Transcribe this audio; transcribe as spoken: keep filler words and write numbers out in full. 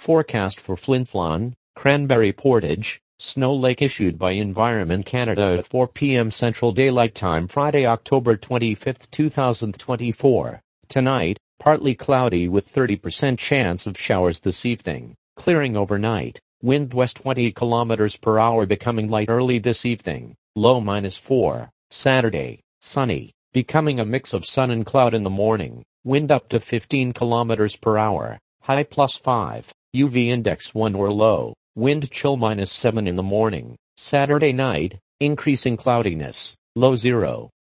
Forecast for Flin Flon, Cranberry Portage, Snow Lake issued by Environment Canada at four p m Central Daylight Time Friday, October twenty-fifth, two thousand twenty-four. Tonight, partly cloudy with thirty percent chance of showers this evening, clearing overnight. Wind west twenty kilometers per hour becoming light early this evening, low minus four. Saturday, sunny, becoming a mix of sun and cloud in the morning, wind up to fifteen kilometers per hour, high plus five, U V index one or low, wind chill minus seven in the morning. Saturday night, increasing cloudiness, low zero.